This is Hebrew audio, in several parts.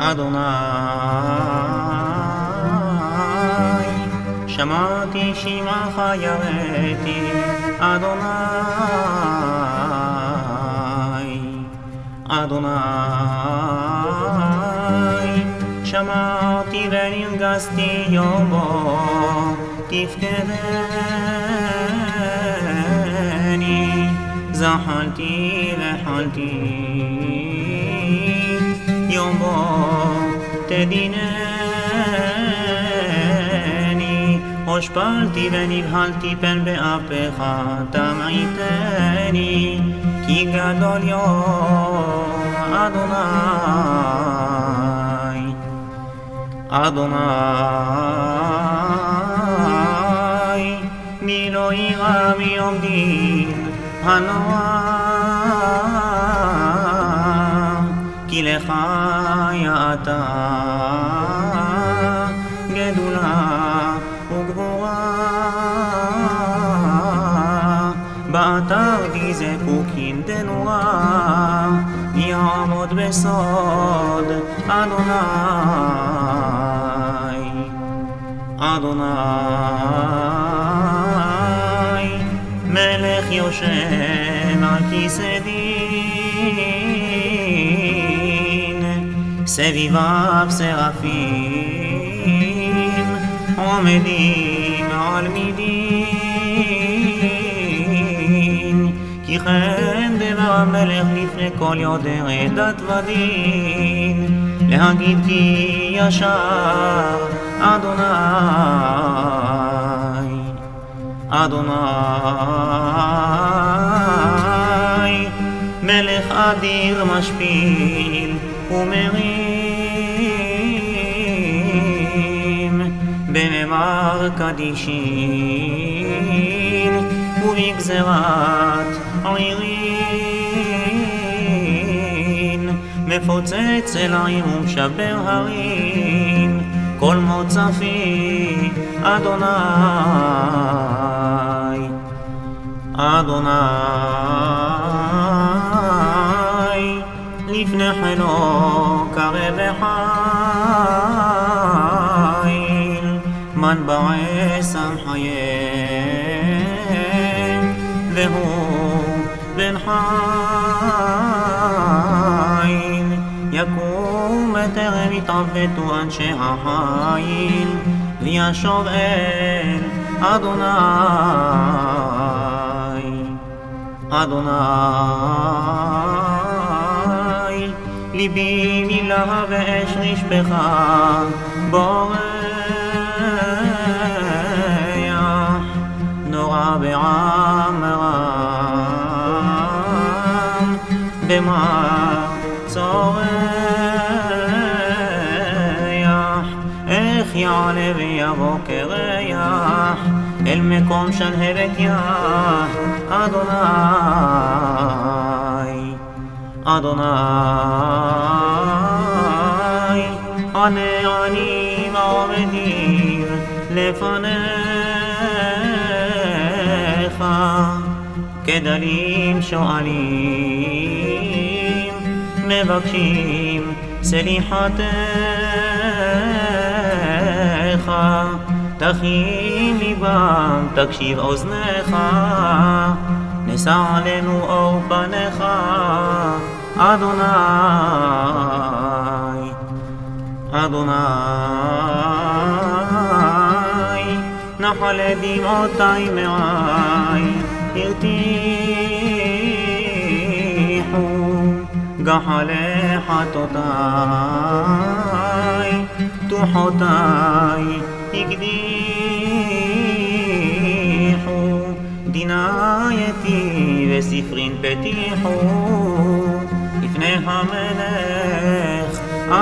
אדוני, שמעתי שמעך יראתי, אדוני, אדוני, שמעתי ונרגזתי יומו, תפקדני, זחלתי וחלתי, יומו תדינני, הושפלתי ונבהלתי פן באפך תמעיטני, כי גדול יום אדוני, אדוני, מי לא ירא מיום דין הנורא, כי לך יעתה גדולה וגבורה, באתר די זקוקין דנורה, יעמוד בסוד אדוני, אדוני, מלך יושב על כיסא דין, סביביו שרפים עומדים על מדין, כי כן דבר המלך לפני כל יודע דת ודין, להגיד כי ישר אדוני, אדוני, מלך אדיר משפיל ומרים, בממר קדישין ובגזרת עירין, מפוצץ אלוהים ומשבר הרים, כל מוצפי אדוני, אדוני, לפני חילו קרב וחיל, מן בעשם חיים, והוא בן חיל, יקום בטרם יתעוותו אנשי החיל, וישוב אל אדוני, אדוני, ליבי מילא ואש נשפכה בורח, נורא בעם רם, במה צורח, איך יעלה ויבוא קרח, אל מקום שלהבת יה, אדוני, אדוני, עננים עומדים לפניך, כדלים שואלים, מבקשים סליחתך, תכין ליבם, תקשיב אוזנך, נשא עלינו אור פניך, אדוני, אדוני, נחל דמעותי מעי הרתיחו, גחלי חטאותי, תוחותי הקדיחו, דינייתי וספרין פתיחו, לפני המלך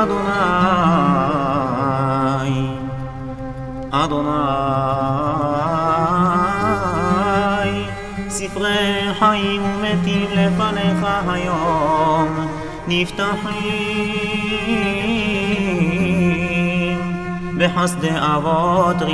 אדוני, אדוני, ספרי חיים ומתים לפניך היום נפתחים, בחסדי אבות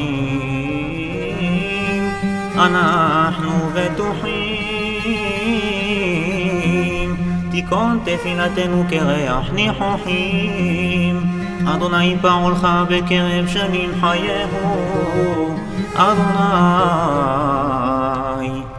ראשונים אנחנו בטוחים, כל תפילתנו כריח ניחוחים. אדוני פעולך בקרב שנים חייהו, אדוני